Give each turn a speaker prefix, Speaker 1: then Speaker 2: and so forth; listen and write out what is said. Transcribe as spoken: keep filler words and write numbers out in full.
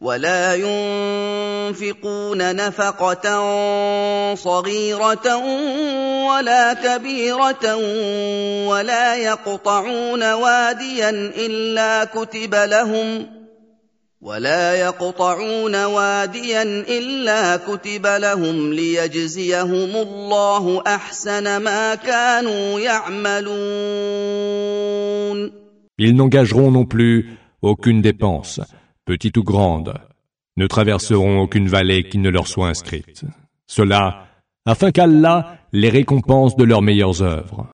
Speaker 1: ولا ينفقون نفقة صغيرة ولا كبيرة ولا يقطعون واديا إلا كتب لهم ولا يقطعون واديا إلا كتب لهم ليجزيهم الله أحسن ما كانوا يعملون.
Speaker 2: Ils n'engageront non plus aucune dépense, petite ou grande, ne traverseront aucune vallée qui ne leur soit inscrite. Cela, afin qu'Allah les récompense de leurs meilleures œuvres.